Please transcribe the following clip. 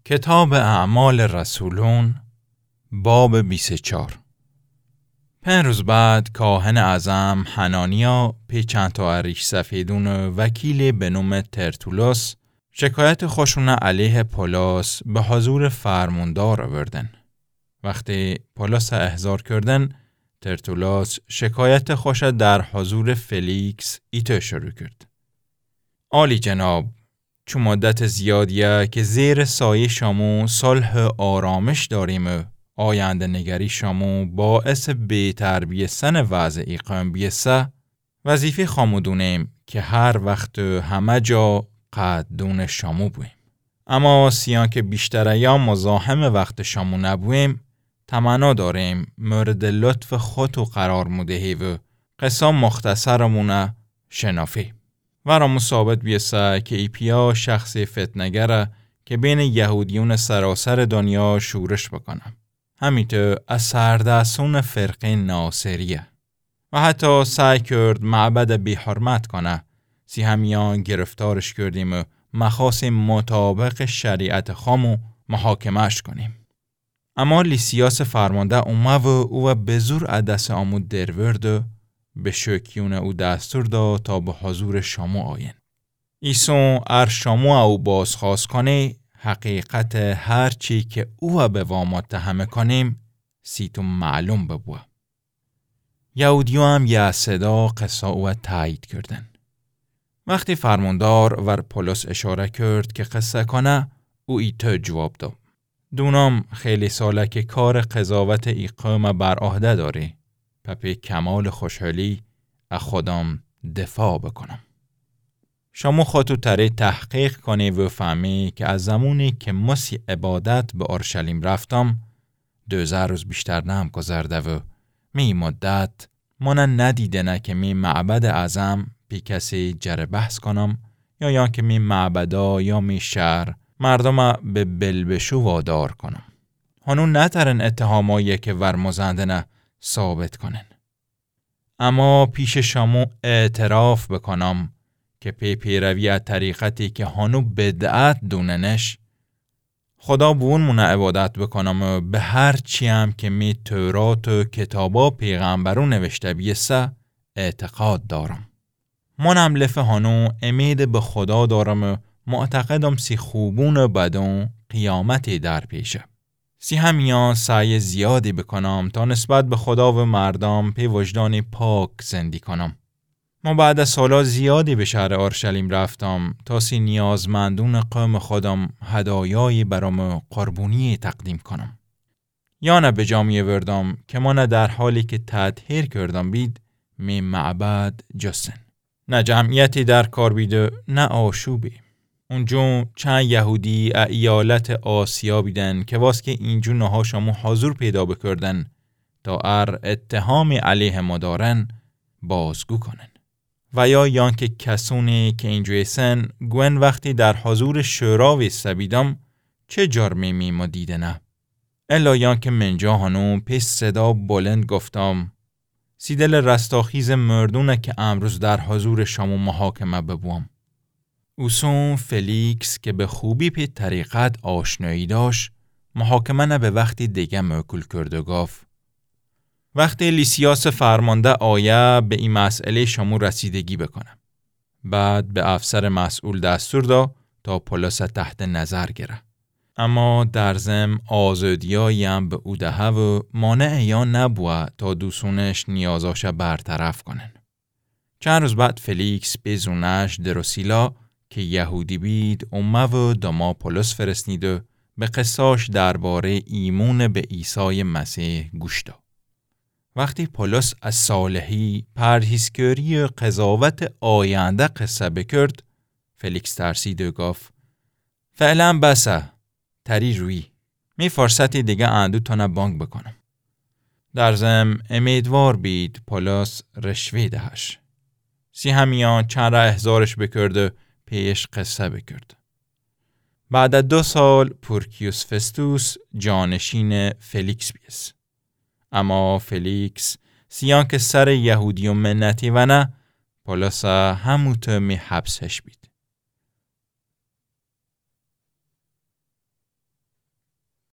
کتاب اعمال رسولون باب 24. 5 روز بعد کاهن اعظم حنانیا پی چند تا عریش سفیدون وکیل به نام ترتولوس شکایت خودشون علیه پولس به حضور فرماندار آوردن. وقتی پولس احضار کردن، ترتولوس شکایت خوش در حضور فلیکس ایتو شروع کرد. عالی جناب، چون مدت زیادیه که زیر سایه شامو صلح آرامش داریم و آینده نگری شامو باعث بهتر سن وضع اقام بیسه، وظیفه خامودونیم که هر وقت همه جا قدون شامو بویم. اما سیان که بیشتر ایام مزاحم وقت شامو نبویم، تمنا داریم مورد لطف خود و قرار مدهی و قصه مختصرمونه شنافی. ورامو ثابت بیسه که ایپیا شخصی فتنگره که بین یهودیون سراسر دنیا شورش بکنم. همینطور از سردستون فرقه ناصریه و حتی سعی کرد معبد بی حرمت کنه. همیان گرفتارش کردیم و مخاص مطابق شریعت خامو محاکمش کنیم. اما لیسیاس فرمانده اومد و او به زور عدس آمود درورد و به شکیون او دستور داد تا به حضور شامو آین. ایسون شامو او بازخواست کنه حقیقت هر چی که او به وام متهم کنیم سیتون معلوم ببوه. یهودیو هم یه صدا قصه او تایید کردن. وقتی فرماندار ور پولس اشاره کرد که قصه کنه، او ایتو جواب داد. دونم خیلی ساله که کار قضاوت اقامه بر عهده داری. پپی کمال خوشحالی از خودم دفاع بکنم. شما خودتو تره تحقیق کنی و فهمی که از زمانی که مسی عبادت به اورشلیم رفتم 12 روز بیشتر نم گذرده و می مدت من ندیده نه که می معبد اعظم بی کسی جره بحث کنم یا که می معبدا یا می شهر مردم به بلبشو وادار کنم. هنون نترن اتهامایی که ورمزندنه ثابت کنن. اما پیش شامو اعتراف بکنم که پیروی از طریقتی که هنو بدعت دوننش خدا بون مونه عبادت بکنم و به هر چی هم که می تورات و کتابا پیغمبرون نوشته بیسه اعتقاد دارم. منم لفه هنو امید به خدا دارم و معتقدم سی خوبون و بدون قیامتی در پیشه. همیان سعی زیادی بکنم تا نسبت به خدا و مردم پی وجدان پاک زندگی کنم. ما بعد از سالا زیادی به شهر اورشلیم رفتم تا نیازمندون قوم خودم هدایایی برام قربونی تقدیم کنم. یا نه به جامعه وردم که ما نه در حالی که تطهیر کردم بید می معبد جسن. نه جمعیتی در کار بید نه آشوبی. اونجا چند یهودی ایالت آسیا بیدن که واسه اینجا نها شما حضور پیدا بکردن تا اتهام علیه ما دارن بازگو کنن. و یا که کسونی که اینجا سن گوین وقتی در حضور شوراوی سبیدم چه جرمی می ما دیده نه. الا که منجا هنو پیش صدا بلند گفتم سیدل رستاخیز مردونه که امروز در حضور شما محاکمه ببوم. اوسون فلیکس که به خوبی پی طریقت آشنایی داشت محاکمه نه به وقتی دیگه موکول کرد و گفت وقتی لیسیاس فرمانده آیه به این مسئله شما رسیدگی بکنم. بعد به افسر مسئول دستور داد تا پولس تحت نظر گیره. اما در ضمن آزادیایی هم به او دهه و مانع یا نبوه تا دوستونش نیازاش برطرف کنن. چند روز بعد فلیکس به زونش دروسیلا که یهودی بید اومد و دما پولس فرستید و به قصاش درباره ایمون به عیسی مسیح گوش داد. وقتی پولس از صالحی پرهیزکاری و قضاوت آینده قصه بکرد، فلیکس ترسید و گفت فعلا بسه تری روی می فرصتی دیگه اندو تانه بانک بکنم. در ضمن امیدوار بید پولس رشوه دهش. همیان چند را احضارش بکرد و پیش قصه بکرد. بعد از 2 سال پورکیوس فستوس جانشین فلیکس بیست. اما فلیکس سیان که سر یهودی و منتی و نه پولس هموته می حبسش بید.